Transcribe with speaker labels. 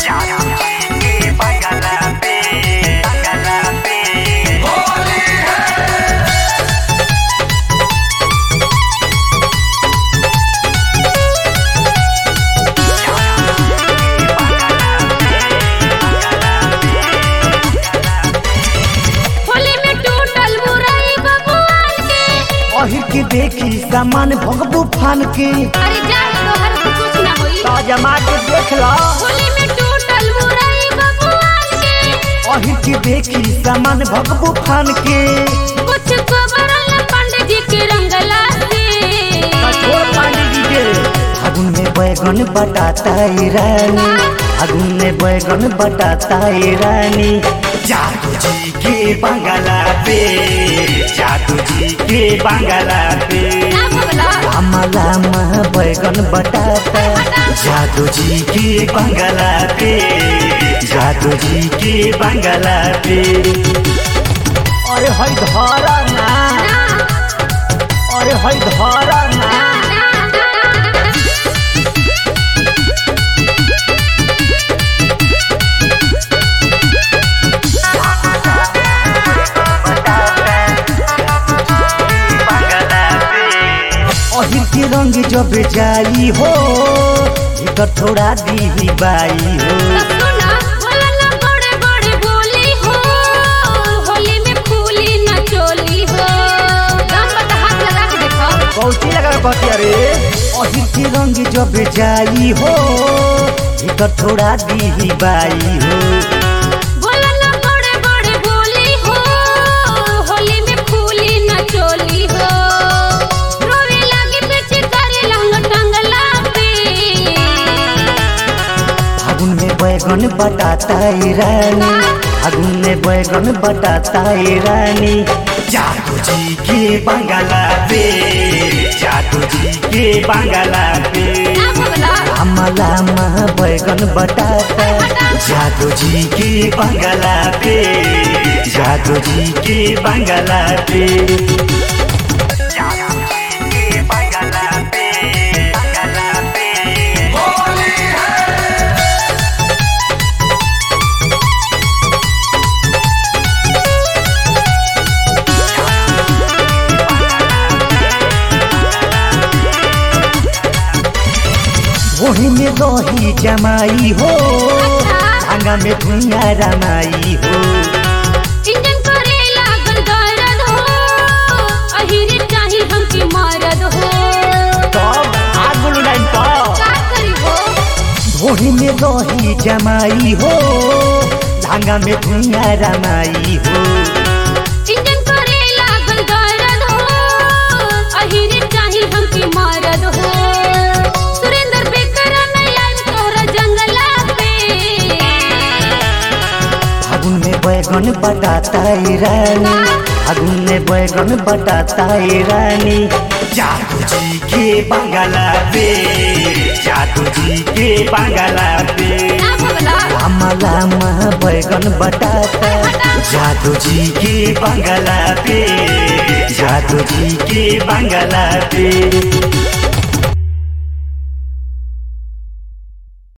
Speaker 1: अहिर के देखी सामान भगबू फान के।
Speaker 2: अरे जा तोहर से कुछ ना होई।
Speaker 1: जमा के देख लो
Speaker 2: होली में टूटल मुरई बबुआन के।
Speaker 1: अहिर के देखी सामान भगबू फान के।
Speaker 2: कुछ खबरल पंडित जी के रंगला से।
Speaker 1: कठोर पंडित जी के फागुन में बैगन बटाता रानी, फागुन में बैगन बटाता रानी। जादू जी के बंगला पे, जादू जी के बंगला पे लामा लामा बैगन बटाता। जादू जी के बंगला पे, जादू जी के बंगला पे। अरे हई धरा ना, अरे हई धरा ना। अहिर के रंग जब जाई हो इधर थोड़ा दी बाई हो।
Speaker 2: सुना बोलना बड़े बड़े बोली हो, होली में फूली न चोली हो। गाम पर हाथ लगा के देखो।
Speaker 1: कौची लगा के कहती अरे। अहिर के रंग जब जाई हो इधर थोड़ा दी बाई हो।
Speaker 2: बोलना बड़े बड़े बोली हो, होली में फूली न चोली हो। रोवे लागे पीछे करे लंग टंगला पे।
Speaker 1: फागुन में बैगन बटाता रानी, फागुन में बैगन बटाता रानी। जादू जी के बंगला पे, जादू जी के बंगला पे
Speaker 2: ना भगला
Speaker 1: लामा लामा बैगन बटाता। जादू जी के बंगला पे, जादू जी के बंगला पे। जादू जी के बंगला पे, बंगला पे। वही में रही जमाई हो, धागा में धुइया रमाई हो।
Speaker 2: इंजन करे लागल दर्द हो, अहिरे चाही हमके मरद हो।
Speaker 1: तब आग लुटाई तो
Speaker 2: का करी हो
Speaker 1: वही में रही जमाई हो, धागा में धुइया रमाई हो।
Speaker 2: इंजन करे लागल दर्द हो, अहिरे चाही हमके मरद हो। सुरेंद्र बेकरा नहीं आइब तोहरा जंगला पे।
Speaker 1: फागुन में बैगन बटाता रानी, फागुन में बैगन बटाता रानी। जादू जी के बंगला पे, जादू जी के बंगला पे
Speaker 2: ना भगला
Speaker 1: लामा लामा बैगन बटाता। जादू जी के बंगला पे, जादू जी के बंगला पे।